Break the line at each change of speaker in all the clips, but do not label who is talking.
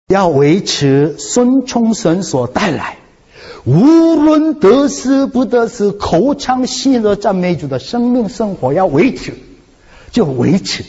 要维持孙冲神所带来无论得失不得失口唱喜乐赞美主的生命生活，要维持就维持，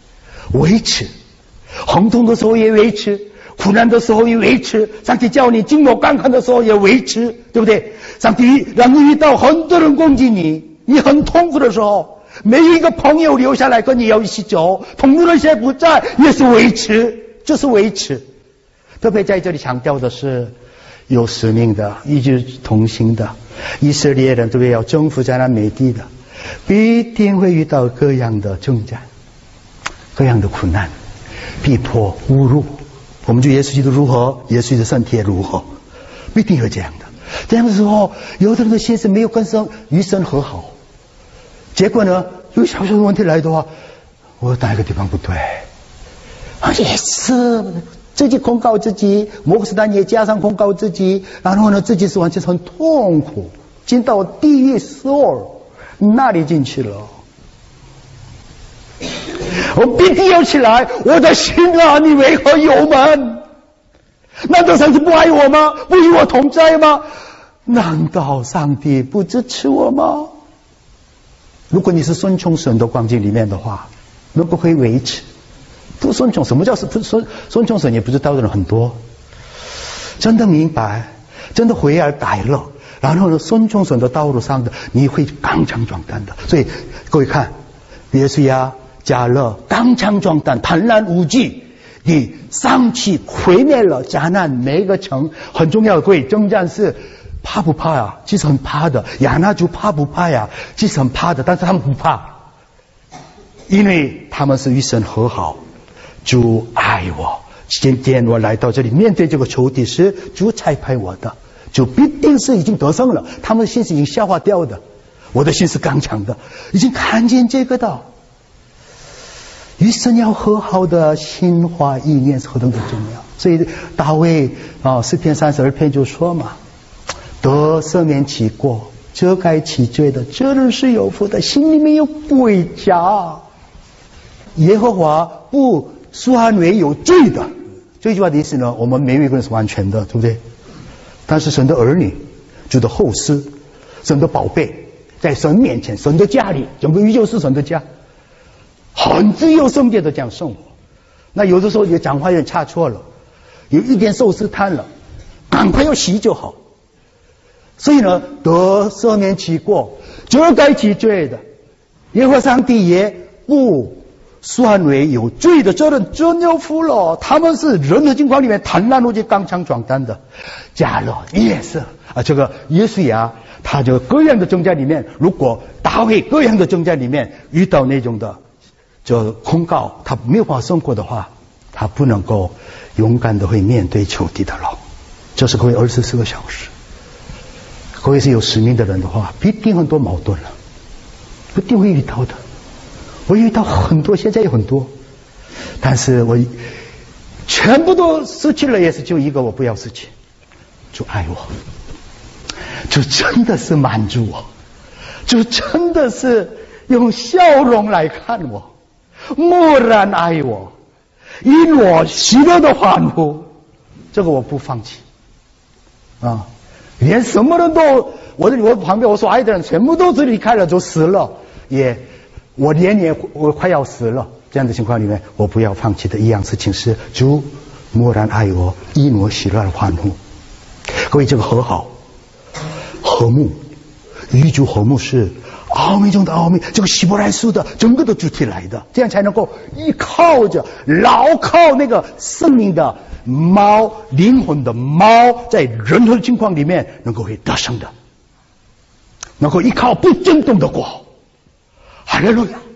疼痛的时候也维持，苦难的时候也维持，上帝叫你经过干旱的时候也维持，对不对？上帝让你遇到很多人攻击你，你很痛苦的时候，没有一个朋友留下来跟你要一起走，同路人现在不在，也是维持，就是维持。特别在这里强调的是有使命的，一直同行的以色列人，特别要征服迦南美地的，必定会遇到各样的征战，各样的苦难、逼迫、侮辱。我们就耶稣基督如何，耶稣基督的身体也如何，必定会这样的。这样的时候，有的人的心是没有跟与神和好，结果呢，有小小的问题来的话，我哪个地方不对？也是自己控告自己，摩斯丹也加上控告自己，然后呢，自己是完全很痛苦，进到地狱所那里进去了。我必定要起来，我的心啊，你为何忧闷？难道上帝不爱我吗？不与我同在吗？难道上帝不支持我吗？如果你是顺从神的光景里面的话，能够会维持。不顺从，什么叫顺从神？也不知道的人很多，真的明白，真的回而改了，然后呢，顺从神的道路上的，你会刚强壮胆的。所以各位看，约书亚、迦勒刚强壮胆，坦然无惧，你上去毁灭了迦南每一个城。很重要的，各位，征战是怕不怕呀？其实很怕的。亚衲族怕不怕呀？其实很怕的，但是他们不怕，因为他们是与神和好。主爱我，今天我来到这里，面对这个仇敌是主差派我的，就必定是已经得胜了。他们的心是已经消化掉的，我的心是刚强的，已经看见这个的。与神要和好的心怀意念是何等的重要。所以大卫诗篇32篇就说嘛，得赦免其过，遮盖其罪的，这人是有福的，心里面有归家。耶和华不算为有罪的，这句话的意思呢，我们没有一个人是完全的，对不对？但是神的儿女，主的后嗣，神的宝贝，在神面前，神的家里，整个宇宙是神的家，很自由圣洁的这样生活。那有的时候也讲话有点差错了，有一点受试探了，赶快要洗就好。所以呢，得赦免其过，遮盖其罪的，耶和华上帝也不算为有罪的，这人真有福了。他们是人的境况里面坦然无惧、刚强壮胆的。迦勒也是这个约书亚，他就各样的征战里面，如果大卫各样的征战里面遇到那种的就控告，他没有办法胜过的话，他不能够勇敢的会面对仇敌的了。这是各位24个小时，各位是有使命的人的话，必定很多矛盾了，一定会遇到的。我遇到很多，现在有很多，但是我全部都失去了，也是就一个我不要失去，主爱我，主真的是满足我，主真的是用笑容来看我，默然爱我，因我喜乐的欢呼，这个我不放弃连什么人都我旁边我所爱的人全部都是离开了，就死了，我快要死了，这样的情况里面，我不要放弃的一样事情是主默然爱我，因我喜乐而欢呼。各位，这个和好、和睦、与主和睦是奥秘中的奥秘，这个希伯来书的整个的主题来的，这样才能够依靠着牢靠那个生命的锚、灵魂的锚，在任何情况里面能够会得胜的，能够依靠不震动的国。哈利路亚！